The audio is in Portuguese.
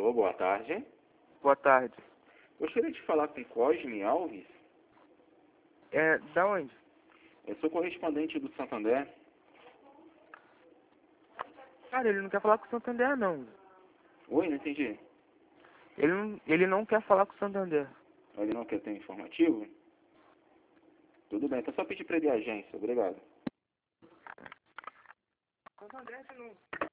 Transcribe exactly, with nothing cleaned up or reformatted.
Alô, boa tarde. Boa tarde. Gostaria de falar com Cosme Alves. É, da onde? Eu sou correspondente do Santander. Cara, ele não quer falar com o Santander, não. Oi, não entendi. Ele não, ele não quer falar com o Santander. Ele não quer ter um informativo? Tudo bem, então só pedir para ele a agência. Obrigado. Santander, não.